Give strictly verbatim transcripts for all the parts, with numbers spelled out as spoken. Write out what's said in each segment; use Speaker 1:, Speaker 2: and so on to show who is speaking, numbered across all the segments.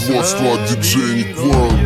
Speaker 1: производства от диджея Ник Ворон.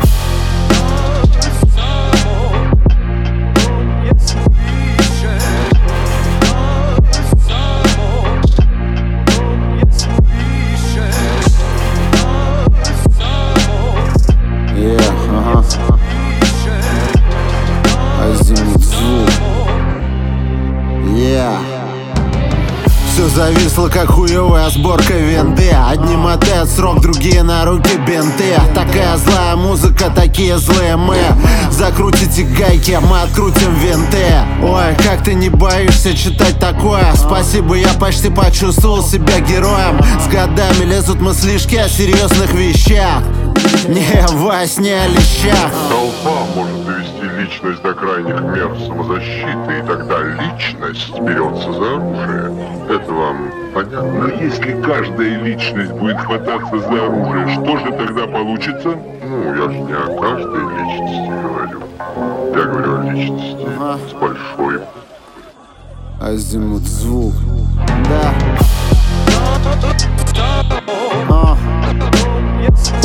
Speaker 2: Все зависло, как хуевая сборка винты. Одни мотают срок, другие на руки бинты. Такая злая музыка, такие злые мы. Закрутите гайки, мы открутим винты. Ой, как ты не боишься читать такое? Спасибо, я почти почувствовал себя героем. С годами лезут мыслишки о серьезных вещах, не во сне о лещах.
Speaker 3: Толпа может довести личность до крайних мер самозащиты, и тогда личность берется за оружие. Это вам понятно? Если каждая личность будет хвататься за оружие, что же тогда получится? Ну, я же не о каждой личности говорю. Я говорю о личности ага. с большой.
Speaker 2: Азимут звук. Да. А.